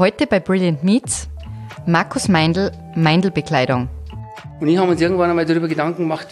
Heute bei Brilliant Meats Markus Meindl, Meindl-Bekleidung. Und ich habe uns irgendwann einmal darüber Gedanken gemacht,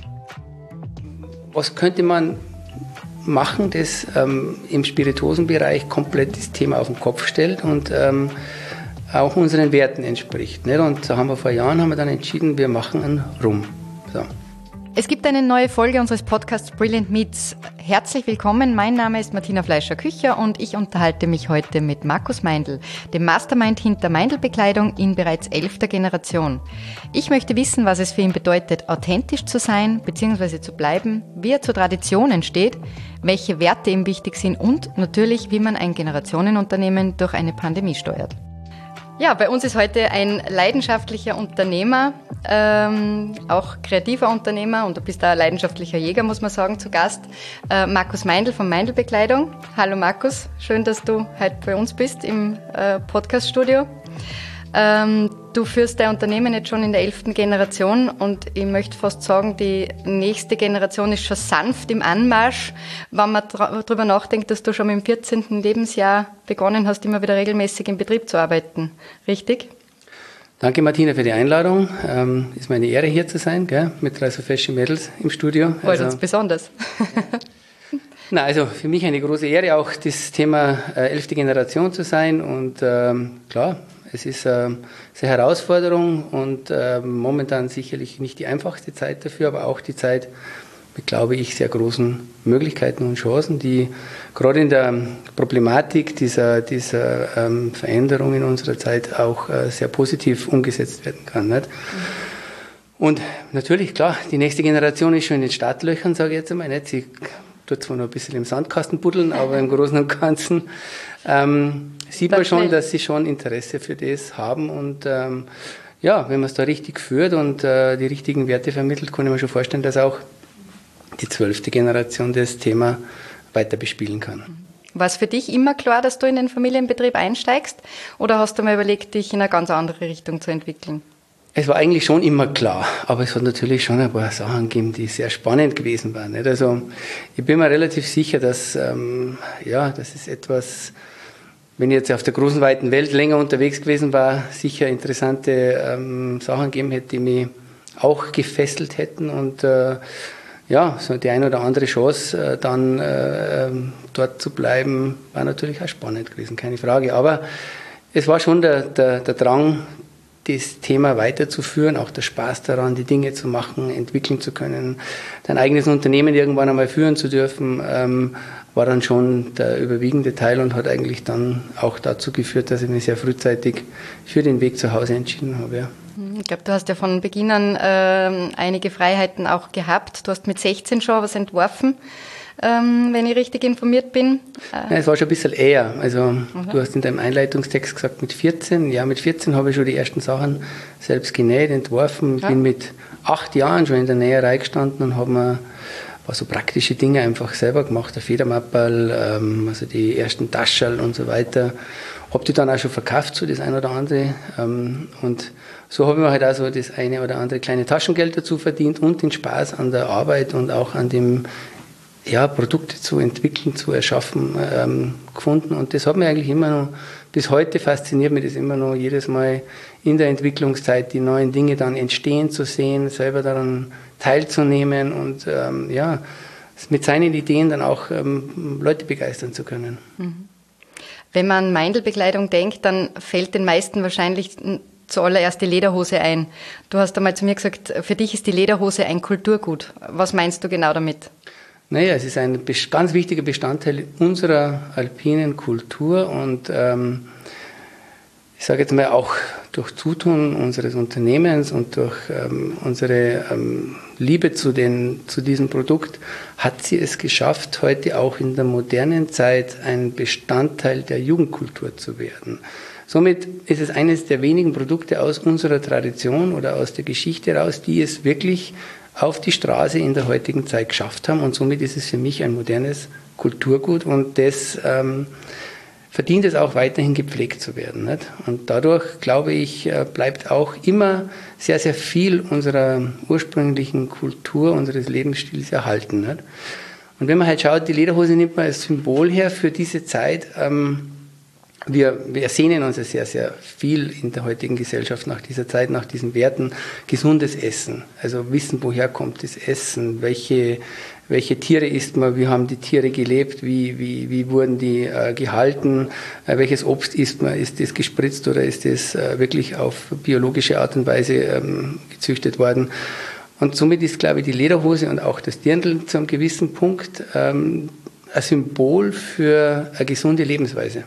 was könnte man machen, das im Spirituosenbereich komplett das Thema auf den Kopf stellt und auch unseren Werten entspricht. Nicht? Und da haben wir vor Jahren dann entschieden, wir machen einen Rum. So. Es gibt eine neue Folge unseres Podcasts Brilliant Meats. Herzlich willkommen, mein Name ist Martina Fleischer-Kücher und ich unterhalte mich heute mit Markus Meindl, dem Mastermind hinter Meindl-Bekleidung in bereits 11. Generation. Ich möchte wissen, was es für ihn bedeutet, authentisch zu sein bzw. zu bleiben, wie er zur Tradition entsteht, welche Werte ihm wichtig sind und natürlich, wie man ein Generationenunternehmen durch eine Pandemie steuert. Ja, bei uns ist heute ein leidenschaftlicher Unternehmer, auch kreativer Unternehmer und du bist da ein leidenschaftlicher Jäger, muss man sagen, zu Gast. Markus Meindl von Meindl-Bekleidung. Hallo Markus, schön, dass du heute bei uns bist im Podcaststudio. Du führst dein Unternehmen jetzt schon in der 11. Generation und ich möchte fast sagen, die nächste Generation ist schon sanft im Anmarsch. Wenn man darüber nachdenkt, dass du schon im 14. Lebensjahr begonnen hast, immer wieder regelmäßig im Betrieb zu arbeiten. Richtig? Danke Martina für die Einladung. Ist meine Ehre hier zu sein, gell? Mit 3 so fesche Mädels im Studio. Freut uns besonders. Na, also für mich eine große Ehre, auch das Thema 11. Generation zu sein und klar, es ist eine Herausforderung und momentan sicherlich nicht die einfachste Zeit dafür, aber auch die Zeit mit, glaube ich, sehr großen Möglichkeiten und Chancen, die gerade in der Problematik dieser Veränderung in unserer Zeit auch sehr positiv umgesetzt werden kann. Nicht? Und natürlich, klar, die nächste Generation ist schon in den Startlöchern, sage ich jetzt einmal. Nicht? Sie tut zwar noch ein bisschen im Sandkasten buddeln, aber im Großen und Ganzen sieht man schon, dass sie schon Interesse für das haben und ja, wenn man es da richtig führt und die richtigen Werte vermittelt, kann ich mir schon vorstellen, dass auch die 12. Generation das Thema weiter bespielen kann. War es für dich immer klar, dass du in den Familienbetrieb einsteigst oder hast du mal überlegt, dich in eine ganz andere Richtung zu entwickeln? Es war eigentlich schon immer klar, aber es hat natürlich schon ein paar Sachen gegeben, die sehr spannend gewesen waren. Nicht? Also ich bin mir relativ sicher, dass das ist etwas, wenn ich jetzt auf der großen, weiten Welt länger unterwegs gewesen war, sicher interessante Sachen gegeben hätte, die mich auch gefesselt hätten und so die eine oder andere Chance, dann dort zu bleiben, war natürlich auch spannend gewesen, keine Frage. Aber es war schon der Drang, das Thema weiterzuführen, auch der Spaß daran, die Dinge zu machen, entwickeln zu können, dein eigenes Unternehmen irgendwann einmal führen zu dürfen, war dann schon der überwiegende Teil und hat eigentlich dann auch dazu geführt, dass ich mich sehr frühzeitig für den Weg zu Hause entschieden habe. Ja. Ich glaube, du hast ja von Beginn an einige Freiheiten auch gehabt. Du hast mit 16 schon was entworfen, wenn ich richtig informiert bin. Ja, es war schon ein bisschen eher. Also du hast in deinem Einleitungstext gesagt mit 14. Ja, mit 14 habe ich schon die ersten Sachen selbst genäht, entworfen. Ja. Bin mit 8 Jahren schon in der Näherei gestanden und habe mir so praktische Dinge einfach selber gemacht, der Federmapperl, also die ersten Taschel und so weiter. Habe die dann auch schon verkauft, so das eine oder andere. Und so habe ich mir halt auch so das eine oder andere kleine Taschengeld dazu verdient und den Spaß an der Arbeit und auch an dem Produkte zu entwickeln, zu erschaffen, gefunden. Und das hat mich eigentlich immer noch, bis heute fasziniert mich das immer noch, jedes Mal in der Entwicklungszeit die neuen Dinge dann entstehen zu sehen, selber daran teilzunehmen und mit seinen Ideen dann auch Leute begeistern zu können. Wenn man an Meindl-Bekleidung denkt, dann fällt den meisten wahrscheinlich zuallererst die Lederhose ein. Du hast einmal zu mir gesagt, für dich ist die Lederhose ein Kulturgut. Was meinst du genau damit? Naja, es ist ein ganz wichtiger Bestandteil unserer alpinen Kultur und ich sage jetzt mal auch durch Zutun unseres Unternehmens und durch unsere Liebe zu diesem Produkt hat sie es geschafft, heute auch in der modernen Zeit ein Bestandteil der Jugendkultur zu werden. Somit ist es eines der wenigen Produkte aus unserer Tradition oder aus der Geschichte heraus, die es wirklich auf die Straße in der heutigen Zeit geschafft haben und somit ist es für mich ein modernes Kulturgut und das verdient es auch weiterhin gepflegt zu werden. Nicht? Und dadurch, glaube ich, bleibt auch immer sehr, sehr viel unserer ursprünglichen Kultur, unseres Lebensstils erhalten. Nicht? Und wenn man halt schaut, die Lederhose nimmt man als Symbol her für diese Zeit, wir sehnen uns ja sehr, sehr viel in der heutigen Gesellschaft nach dieser Zeit, nach diesen Werten. Gesundes Essen, also wissen, woher kommt das Essen, welche Tiere isst man, wie haben die Tiere gelebt, wie wurden die gehalten, welches Obst isst man, ist das gespritzt oder ist das wirklich auf biologische Art und Weise gezüchtet worden. Und somit ist, glaube ich, die Lederhose und auch das Dirndl zu einem gewissen Punkt ein Symbol für eine gesunde Lebensweise.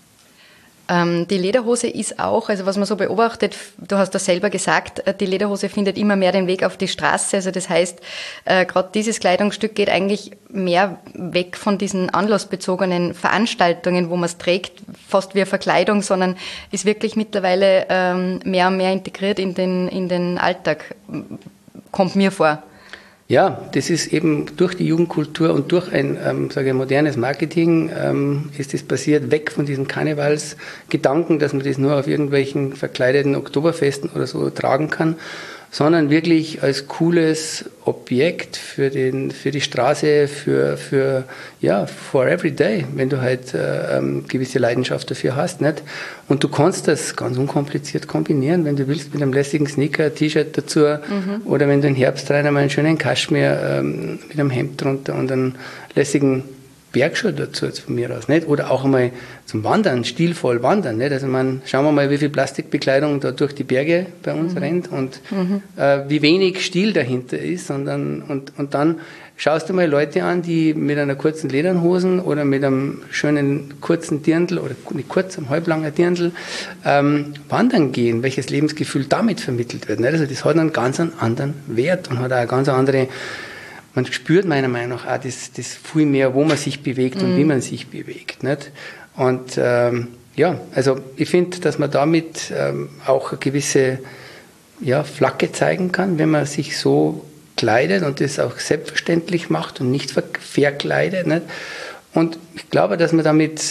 Die Lederhose ist auch, also was man so beobachtet, du hast das selber gesagt, die Lederhose findet immer mehr den Weg auf die Straße. Also das heißt, gerade dieses Kleidungsstück geht eigentlich mehr weg von diesen anlassbezogenen Veranstaltungen, wo man es trägt, fast wie eine Verkleidung, sondern ist wirklich mittlerweile mehr und mehr integriert in den Alltag, kommt mir vor. Ja, das ist eben durch die Jugendkultur und durch ein, sage ich, modernes Marketing ist das passiert, weg von diesen Karnevalsgedanken, dass man das nur auf irgendwelchen verkleideten Oktoberfesten oder so tragen kann, sondern wirklich als cooles Objekt für die Straße, for every day, wenn du halt gewisse Leidenschaft dafür hast, nicht? Und du kannst das ganz unkompliziert kombinieren, wenn du willst, mit einem lässigen Sneaker, T-Shirt dazu, oder wenn du im Herbst rein einmal einen schönen Kaschmir mit einem Hemd drunter und einen lässigen Bergschuh dazu, jetzt von mir aus, nicht? Oder auch einmal zum Wandern, stilvoll wandern, nicht? Also schauen wir mal, wie viel Plastikbekleidung da durch die Berge bei uns rennt und wie wenig Stil dahinter ist. Und dann schaust du mal Leute an, die mit einer kurzen Lederhosen oder mit einem schönen kurzen Dirndl oder nicht kurz, einem halblanger Dirndl wandern gehen, welches Lebensgefühl damit vermittelt wird, nicht? Also das hat einen ganz anderen Wert und hat auch eine ganz andere. Man spürt meiner Meinung nach auch das viel mehr, wo man sich bewegt und wie man sich bewegt, nicht? Und also ich finde, dass man damit auch eine gewisse Flagge zeigen kann, wenn man sich so kleidet und das auch selbstverständlich macht und nicht verkleidet, nicht? Und ich glaube, dass man damit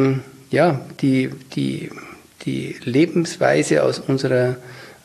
die Lebensweise aus unserer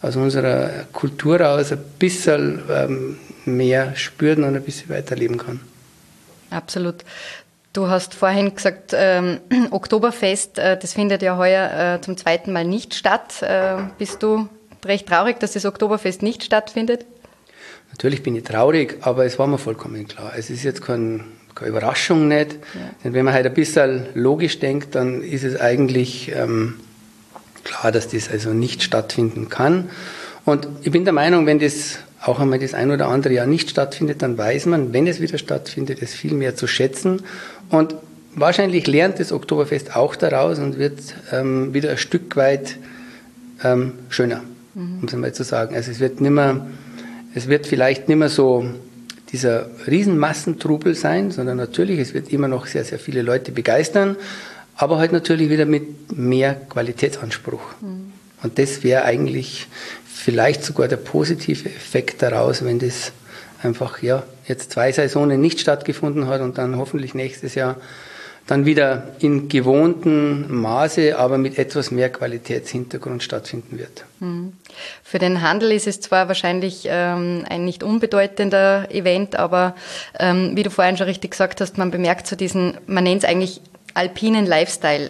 Kultur aus ein bisschen mehr spüren und ein bisschen weiterleben kann. Absolut. Du hast vorhin gesagt, Oktoberfest, das findet ja heuer zum zweiten Mal nicht statt. Bist du recht traurig, dass das Oktoberfest nicht stattfindet? Natürlich bin ich traurig, aber es war mir vollkommen klar. Es ist jetzt keine Überraschung nicht. Ja. Denn wenn man halt ein bisschen logisch denkt, dann ist es eigentlich klar, dass das also nicht stattfinden kann. Und ich bin der Meinung, wenn das auch einmal das ein oder andere Jahr nicht stattfindet, dann weiß man, wenn es wieder stattfindet, es viel mehr zu schätzen. Und wahrscheinlich lernt das Oktoberfest auch daraus und wird wieder ein Stück weit schöner, um es einmal zu sagen. Also es wird vielleicht nicht mehr so dieser Riesenmassentrubel sein, sondern natürlich, es wird immer noch sehr, sehr viele Leute begeistern, aber halt natürlich wieder mit mehr Qualitätsanspruch. Und das wäre eigentlich vielleicht sogar der positive Effekt daraus, wenn das einfach jetzt 2 Saisonen nicht stattgefunden hat und dann hoffentlich nächstes Jahr dann wieder in gewohntem Maße, aber mit etwas mehr Qualitätshintergrund stattfinden wird. Für den Handel ist es zwar wahrscheinlich ein nicht unbedeutender Event, aber wie du vorhin schon richtig gesagt hast, man bemerkt so man nennt es eigentlich Alpine Lifestyle.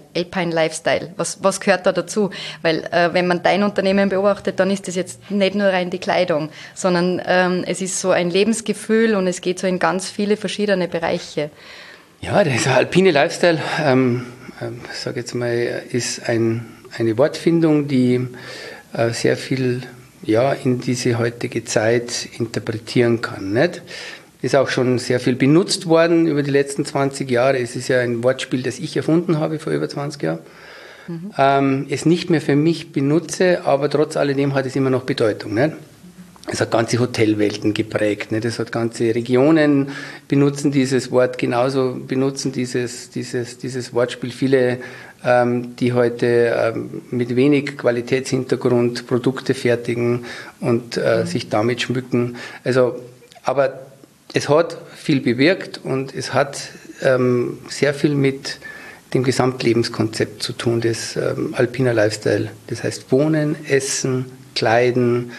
Was gehört da dazu? Weil wenn man dein Unternehmen beobachtet, dann ist das jetzt nicht nur rein die Kleidung, sondern es ist so ein Lebensgefühl und es geht so in ganz viele verschiedene Bereiche. Ja, der Alpine Lifestyle, sage jetzt mal, ist eine Wortfindung, die sehr viel in diese heutige Zeit interpretieren kann, nicht? Ist auch schon sehr viel benutzt worden über die letzten 20 Jahre. Es ist ja ein Wortspiel, das ich erfunden habe vor über 20 Jahren. Es nicht mehr für mich benutze, aber trotz alledem hat es immer noch Bedeutung, nicht? Es hat ganze Hotelwelten geprägt, nicht? Es hat ganze Regionen benutzen dieses Wort, genauso benutzen dieses Wortspiel viele, die heute mit wenig Qualitätshintergrund Produkte fertigen und sich damit schmücken. Also, aber es hat viel bewirkt und es hat sehr viel mit dem Gesamtlebenskonzept zu tun, des Alpiner Lifestyle. Das heißt Wohnen, Essen, Kleiden,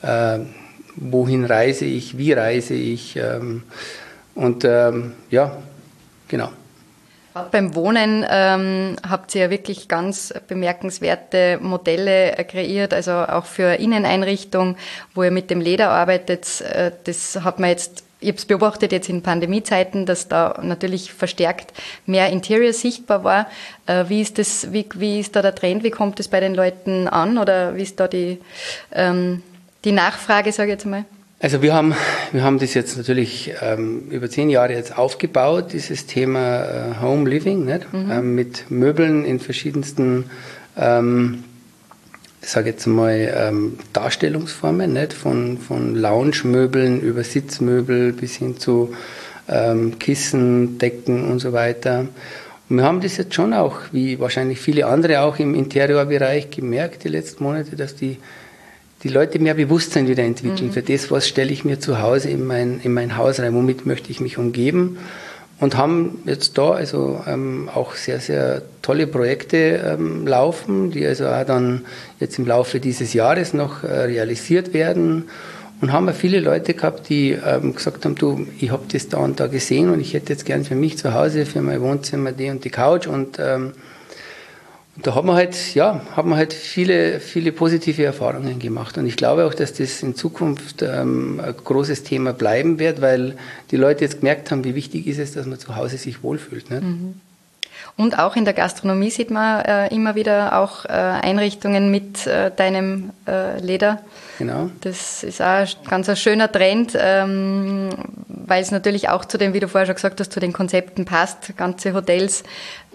wohin reise ich, wie reise ich genau. Gerade beim Wohnen habt ihr ja wirklich ganz bemerkenswerte Modelle kreiert, also auch für Inneneinrichtung, wo ihr mit dem Leder arbeitet. Das hat man jetzt, ich habe es beobachtet jetzt in Pandemiezeiten, dass da natürlich verstärkt mehr Interior sichtbar war. Wie ist da der Trend? Wie kommt es bei den Leuten an? Oder wie ist da die Nachfrage, sage ich jetzt mal? Also wir haben das jetzt natürlich über 10 Jahre jetzt aufgebaut, dieses Thema Home Living, nicht? Mit Möbeln in verschiedensten, ich sage jetzt mal, Darstellungsformen, nicht? Von Lounge-Möbeln über Sitzmöbel bis hin zu Kissen, Decken und so weiter. Und wir haben das jetzt schon auch, wie wahrscheinlich viele andere auch im Interiorbereich gemerkt, die letzten Monate, dass die Leute mehr Bewusstsein wieder entwickeln für das, was stelle ich mir zu Hause in mein Haus rein, womit möchte ich mich umgeben, und haben jetzt da also auch sehr, sehr tolle Projekte laufen, die also auch dann jetzt im Laufe dieses Jahres noch realisiert werden, und haben wir viele Leute gehabt, die gesagt haben, du, ich habe das da und da gesehen und ich hätte jetzt gern für mich zu Hause, für mein Wohnzimmer die und die Couch, und da haben wir halt viele, viele positive Erfahrungen gemacht. Und ich glaube auch, dass das in Zukunft ein großes Thema bleiben wird, weil die Leute jetzt gemerkt haben, wie wichtig ist es, dass man zu Hause sich wohlfühlt. Nicht? Und auch in der Gastronomie sieht man immer wieder auch Einrichtungen mit deinem Leder. Genau. Das ist auch ganz ein schöner Trend, weil es natürlich auch zu dem, wie du vorher schon gesagt hast, zu den Konzepten passt. Ganze Hotels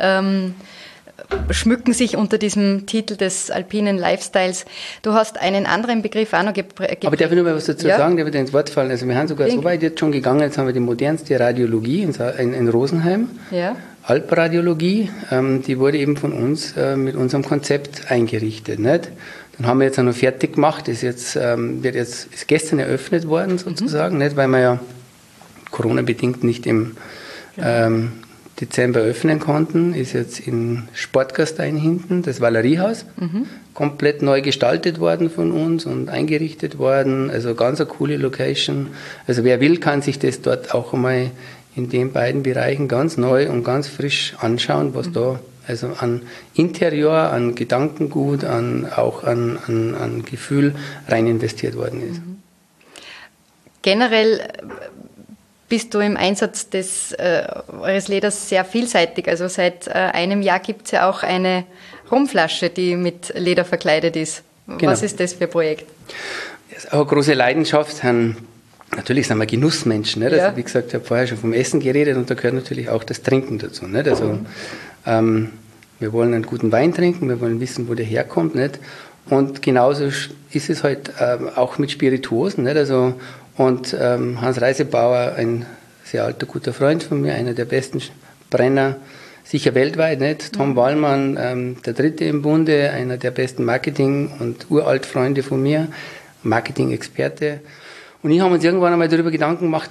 schmücken sich unter diesem Titel des alpinen Lifestyles. Du hast einen anderen Begriff auch noch geprägt. Aber darf ich nur mal was dazu sagen? Darf ich dir ins Wort fallen? Also wir haben sogar so weit jetzt schon gegangen, jetzt haben wir die modernste Radiologie in Rosenheim. Ja. Alpradiologie, die wurde eben von uns mit unserem Konzept eingerichtet. Nicht? Dann haben wir jetzt auch noch fertig gemacht, ist gestern eröffnet worden sozusagen, nicht? Weil wir ja Corona-bedingt nicht im Dezember öffnen konnten, ist jetzt in Sportgastein hinten, das Valeriehaus, komplett neu gestaltet worden von uns und eingerichtet worden, also ganz eine coole Location. Also wer will, kann sich das dort auch einmal in den beiden Bereichen ganz neu und ganz frisch anschauen, was da also an Interieur, an Gedankengut, auch an Gefühl rein investiert worden ist. Generell bist du im Einsatz euresLeders sehr vielseitig. Also seit einem Jahr gibt es ja auch eine Rumflasche, die mit Leder verkleidet ist. Genau. Was ist das für ein Projekt? Das ist auch eine große Leidenschaft. Natürlich sind wir Genussmenschen. Nicht? Also, wie gesagt, ich habe vorher schon vom Essen geredet und da gehört natürlich auch das Trinken dazu. Nicht? Also, wir wollen einen guten Wein trinken, wir wollen wissen, wo der herkommt. Nicht? Und genauso ist es halt auch mit Spirituosen. Nicht? Also, und Hans Reisebauer, ein sehr alter, guter Freund von mir, einer der besten Brenner, sicher weltweit, nicht? Tom Wallmann, der Dritte im Bunde, einer der besten Marketing- und Uraltfreunde von mir, Marketing-Experte. Und ich habe uns irgendwann einmal darüber Gedanken gemacht,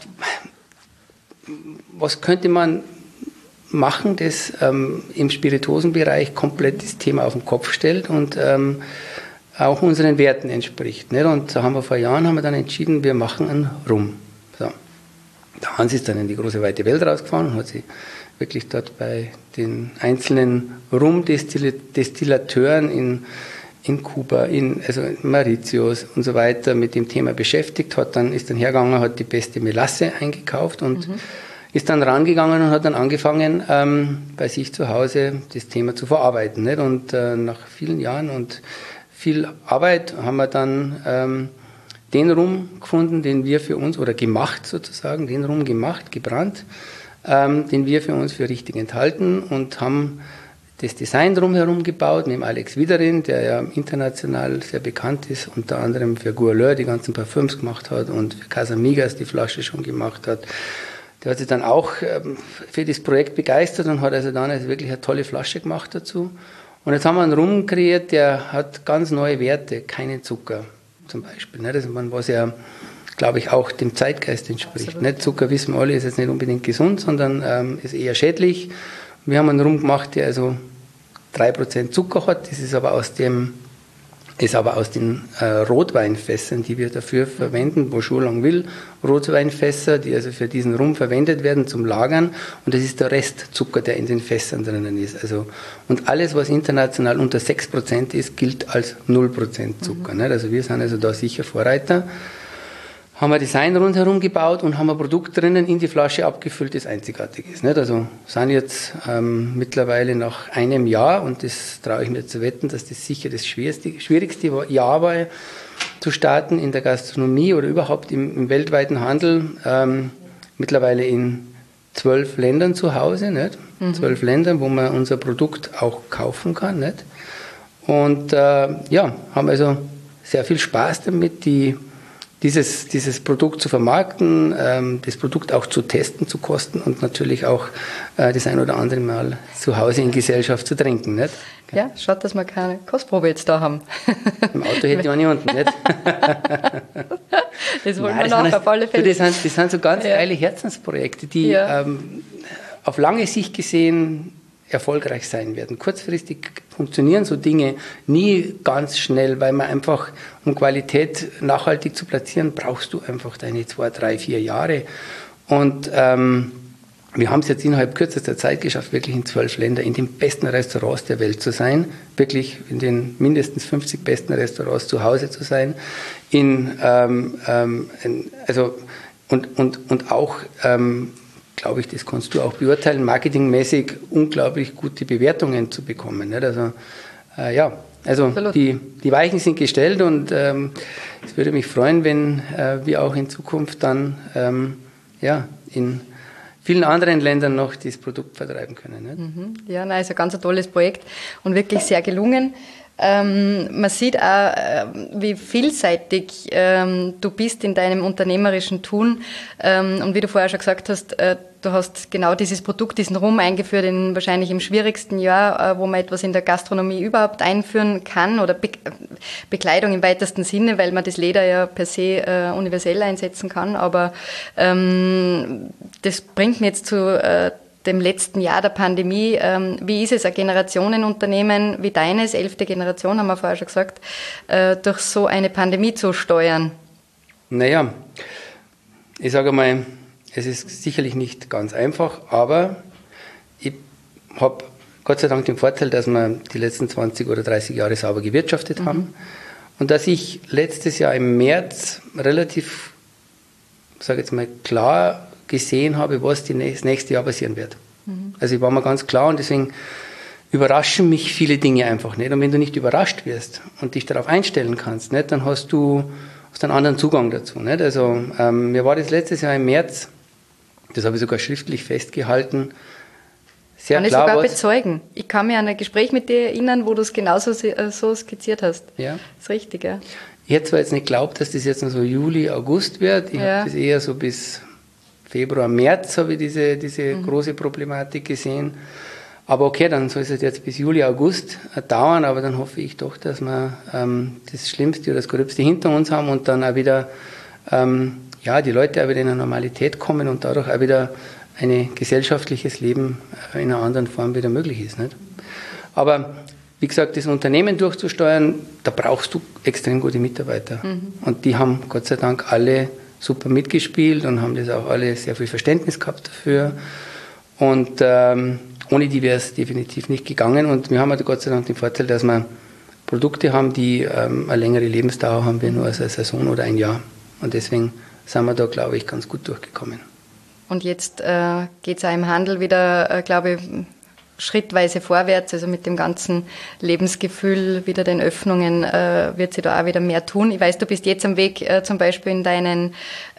was könnte man machen, das im Spirituosenbereich komplett das Thema auf den Kopf stellt und auch unseren Werten entspricht. Nicht? Und da haben wir vor Jahren dann entschieden, wir machen einen Rum. So. Der Hans ist dann in die große weite Welt rausgefahren und hat sich wirklich dort bei den einzelnen Rumdestillateuren in Kuba, also in Mauritius und so weiter mit dem Thema beschäftigt, ist dann hergegangen, hat die beste Melasse eingekauft und ist dann rangegangen und hat dann angefangen, bei sich zu Hause das Thema zu verarbeiten. Nicht? Und nach vielen Jahren und viel Arbeit haben wir dann den Rum gefunden, den wir für uns, oder gemacht sozusagen, den Rum gemacht, gebrannt, den wir für uns für richtig enthalten und haben das Design drumherum gebaut, neben Alex Wiederin, der ja international sehr bekannt ist, unter anderem für Gourleur die ganzen Parfüms gemacht hat und für Casamigas die Flasche schon gemacht hat. Der hat sich dann auch für das Projekt begeistert und hat also dann wirklich eine tolle Flasche gemacht dazu. Und jetzt haben wir einen Rum kreiert, der hat ganz neue Werte, keinen Zucker zum Beispiel. Ne? Das, was ja, glaube ich, auch dem Zeitgeist entspricht. Nicht? Zucker, wissen wir alle, ist jetzt nicht unbedingt gesund, sondern ist eher schädlich. Wir haben einen Rum gemacht, der also 3% Zucker hat. Das ist aber aus dem ist aber aus den Rotweinfässern, die wir dafür verwenden, Beaujolais Longueville Rotweinfässer, die also für diesen Rum verwendet werden zum Lagern. Und das ist der Restzucker, der in den Fässern drinnen ist. Also, und alles, was international unter 6% ist, gilt als 0% Zucker. Nicht? Also wir sind also da sicher Vorreiter. Haben wir Design rundherum gebaut und haben ein Produkt drinnen in die Flasche abgefüllt, das einzigartig ist. Nicht? Also sind jetzt mittlerweile nach einem Jahr, und das traue ich mir zu wetten, dass das sicher das schwierigste Jahr war, zu starten in der Gastronomie oder überhaupt im weltweiten Handel, mittlerweile in 12 Ländern zu Hause, nicht? 12 Ländern, wo man unser Produkt auch kaufen kann. Nicht? Und ja, haben also sehr viel Spaß damit, dieses Produkt zu vermarkten, das Produkt auch zu testen, zu kosten und natürlich auch das ein oder andere Mal zu Hause in Gesellschaft zu trinken. Nicht? Ja, schaut, dass wir keine Kostprobe jetzt da haben. Im Auto hätte ich eine unten, nicht? Das wollen wir nach, auf alle Fälle. Das sind so ganz geile Herzensprojekte, die auf lange Sicht gesehen erfolgreich sein werden. Kurzfristig funktionieren so Dinge nie ganz schnell, weil man einfach, um Qualität nachhaltig zu platzieren, brauchst du einfach deine 2, 3, 4 Jahre. Und wir haben es jetzt innerhalb kürzester Zeit geschafft, wirklich in 12 Ländern in den besten Restaurants der Welt zu sein, wirklich in den mindestens 50 besten Restaurants zu Hause zu sein, und auch glaube ich, das kannst du auch beurteilen, marketingmäßig unglaublich gute Bewertungen zu bekommen. Nicht? Also die Weichen sind gestellt, und es würde mich freuen, wenn wir auch in Zukunft dann in vielen anderen Ländern noch dieses Produkt vertreiben können. Nicht? Ja, nein, ist ein ganz tolles Projekt und wirklich sehr gelungen. Man sieht auch, wie vielseitig du bist in deinem unternehmerischen Tun, und wie du vorher schon gesagt hast, du hast genau dieses Produkt, diesen Rum eingeführt wahrscheinlich im schwierigsten Jahr, wo man etwas in der Gastronomie überhaupt einführen kann, oder Bekleidung im weitesten Sinne, weil man das Leder ja per se universell einsetzen kann, aber das bringt mich jetzt zu dem letzten Jahr der Pandemie. Wie ist es, ein Generationenunternehmen wie deines, 11. Generation, haben wir vorher schon gesagt, durch so eine Pandemie zu steuern? Naja, ich sage mal, es ist sicherlich nicht ganz einfach, aber ich habe Gott sei Dank den Vorteil, dass wir die letzten 20 oder 30 Jahre sauber gewirtschaftet haben, und dass ich letztes Jahr im März relativ, sage jetzt mal, klar gesehen habe, was das nächste Jahr passieren wird. Also ich war mir ganz klar, und deswegen überraschen mich viele Dinge einfach nicht. Und wenn du nicht überrascht wirst und dich darauf einstellen kannst, nicht, dann hast du einen anderen Zugang dazu. Nicht? Also mir war das letztes Jahr im März, das habe ich sogar schriftlich festgehalten, sehr kann klar. Kann ich sogar bezeugen. Ich kann mich an ein Gespräch mit dir erinnern, wo du es genauso so skizziert hast. Ja. Das ist richtig, ja. Ich hätte zwar jetzt nicht geglaubt, dass das jetzt noch so Juli, August wird. Ich habe das eher so bis Februar, März habe ich diese große Problematik gesehen. Aber okay, dann soll es jetzt bis Juli, August dauern, aber dann hoffe ich doch, dass wir das Schlimmste oder das Gröbste hinter uns haben und dann auch wieder die Leute auch wieder in eine Normalität kommen und dadurch auch wieder ein gesellschaftliches Leben in einer anderen Form wieder möglich ist. Nicht? Aber wie gesagt, das Unternehmen durchzusteuern, da brauchst du extrem gute Mitarbeiter. Und die haben Gott sei Dank alle super mitgespielt und haben das auch alle sehr viel Verständnis gehabt dafür. Und ohne die wäre es definitiv nicht gegangen. Und wir haben halt Gott sei Dank den Vorteil, dass wir Produkte haben, die eine längere Lebensdauer haben, wie nur als eine Saison oder ein Jahr. Und deswegen sind wir da, glaube ich, ganz gut durchgekommen. Und jetzt geht es auch im Handel wieder, glaube ich, schrittweise vorwärts, also mit dem ganzen Lebensgefühl, wieder den Öffnungen, wird sich da auch wieder mehr tun. Ich weiß, du bist jetzt am Weg zum Beispiel in deinen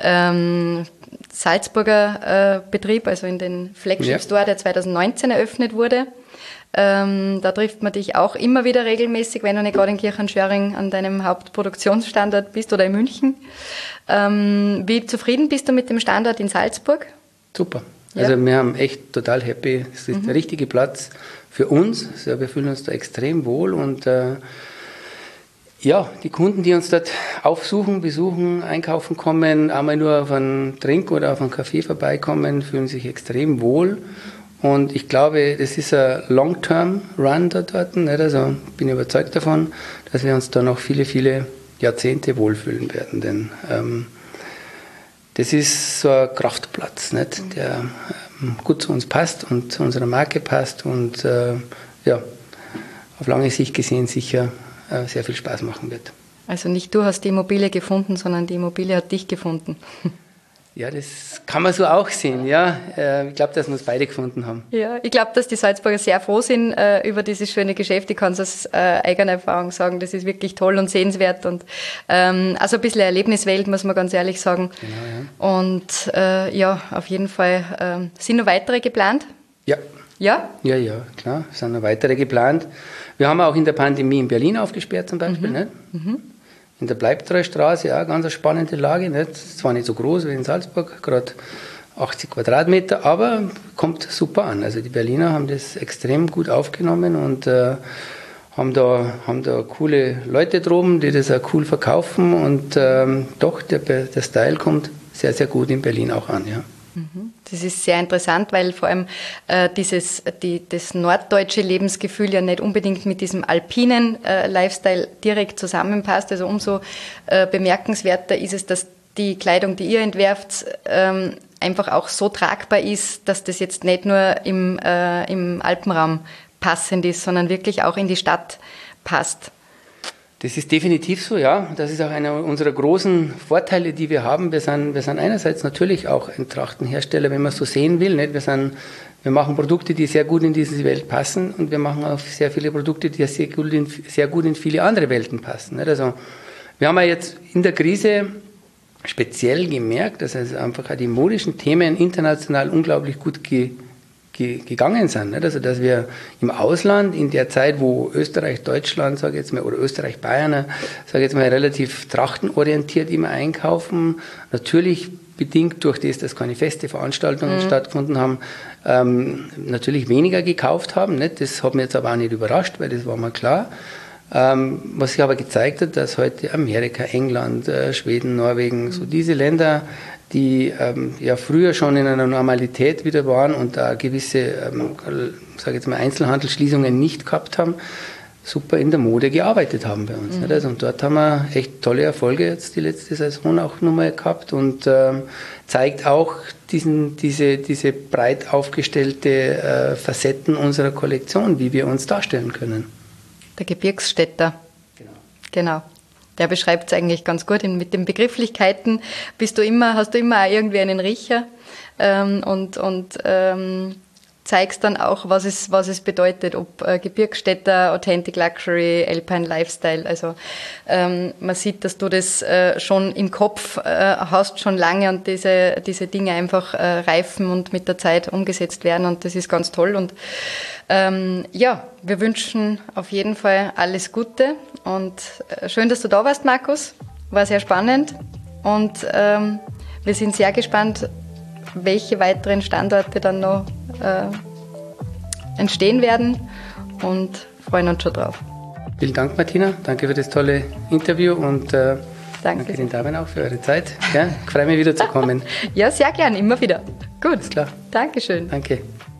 Salzburger Betrieb, also in den Flagship Store, der 2019 eröffnet wurde. Da trifft man dich auch immer wieder regelmäßig, wenn du nicht gerade in Kirchenschöring an deinem Hauptproduktionsstandort bist oder in München. Wie zufrieden bist du mit dem Standort in Salzburg? Super. Also wir haben echt total happy. Es ist der richtige Platz für uns. Also wir fühlen uns da extrem wohl und die Kunden, die uns dort aufsuchen, besuchen, einkaufen kommen, einmal nur auf einen Trink oder auf einen Kaffee vorbeikommen, fühlen sich extrem wohl Und ich glaube, das ist ein Long-Term-Run dort. Nicht? Also bin überzeugt davon, dass wir uns da noch viele, viele Jahrzehnte wohlfühlen werden. Denn das ist so ein Kraftplatz, nicht? Der gut zu uns passt und zu unserer Marke passt und auf lange Sicht gesehen sicher sehr viel Spaß machen wird. Also nicht du hast die Immobilie gefunden, sondern die Immobilie hat dich gefunden. Ja, das kann man so auch sehen, ja. Ich glaube, dass wir es beide gefunden haben. Ja, ich glaube, dass die Salzburger sehr froh sind über dieses schöne Geschäft. Ich kann es aus eigener Erfahrung sagen, das ist wirklich toll und sehenswert und also ein bisschen Erlebniswelt, muss man ganz ehrlich sagen. Genau, ja. Und auf jeden Fall. Sind noch weitere geplant? Ja. Ja? Ja, klar, sind noch weitere geplant. Wir haben auch in der Pandemie in Berlin aufgesperrt zum Beispiel, nicht? In der Bleibtreustraße, ja, ganz eine spannende Lage, nicht? Zwar nicht so groß wie in Salzburg, gerade 80 Quadratmeter, aber kommt super an. Also die Berliner haben das extrem gut aufgenommen und haben da coole Leute droben, die das auch cool verkaufen und doch, der Style kommt sehr, sehr gut in Berlin auch an, ja. Das ist sehr interessant, weil vor allem das norddeutsche Lebensgefühl ja nicht unbedingt mit diesem alpinen Lifestyle direkt zusammenpasst. Also umso bemerkenswerter ist es, dass die Kleidung, die ihr entwerft, einfach auch so tragbar ist, dass das jetzt nicht nur im Alpenraum passend ist, sondern wirklich auch in die Stadt passt. Das ist definitiv so, ja. Das ist auch einer unserer großen Vorteile, die wir haben. Wir sind einerseits natürlich auch ein Trachtenhersteller, wenn man es so sehen will. Nicht? Wir machen Produkte, die sehr gut in diese Welt passen und wir machen auch sehr viele Produkte, die sehr gut in viele andere Welten passen. Nicht? Also wir haben ja jetzt in der Krise speziell gemerkt, dass also einfach auch die modischen Themen international unglaublich gut gegangen sind. Nicht? Also, dass wir im Ausland in der Zeit, wo Österreich, Deutschland, sage ich jetzt mal, oder Österreich, Bayern, sage ich jetzt mal, relativ trachtenorientiert immer einkaufen, natürlich bedingt durch das, dass keine feste Veranstaltungen stattgefunden haben, natürlich weniger gekauft haben. Nicht? Das hat mich jetzt aber auch nicht überrascht, weil das war mir klar. Was sich aber gezeigt hat, dass heute Amerika, England, Schweden, Norwegen, so diese Länder, die früher schon in einer Normalität wieder waren und da gewisse, sage jetzt mal, Einzelhandelsschließungen nicht gehabt haben, super in der Mode gearbeitet haben bei uns. Nicht? Also, und dort haben wir echt tolle Erfolge jetzt die letzte Saison auch nochmal gehabt und zeigt auch diese breit aufgestellte Facetten unserer Kollektion, wie wir uns darstellen können. Der Gebirgsstädter. Genau. Der beschreibt es eigentlich ganz gut. Mit den Begrifflichkeiten hast du immer auch irgendwie einen Riecher und zeigst dann auch, was es bedeutet, ob Gebirgsstädter, Authentic Luxury, Alpine Lifestyle. Also man sieht, dass du das schon im Kopf hast schon lange und diese Dinge einfach reifen und mit der Zeit umgesetzt werden und das ist ganz toll. Und wir wünschen auf jeden Fall alles Gute und schön, dass du da warst, Markus. War sehr spannend und wir sind sehr gespannt, welche weiteren Standorte dann noch entstehen werden und freuen uns schon drauf. Vielen Dank, Martina. Danke für das tolle Interview und danke den Damen auch für eure Zeit. Ja, ich freue mich, wieder zu kommen. Ja, sehr gern, immer wieder. Gut. Alles klar. Dankeschön. Danke.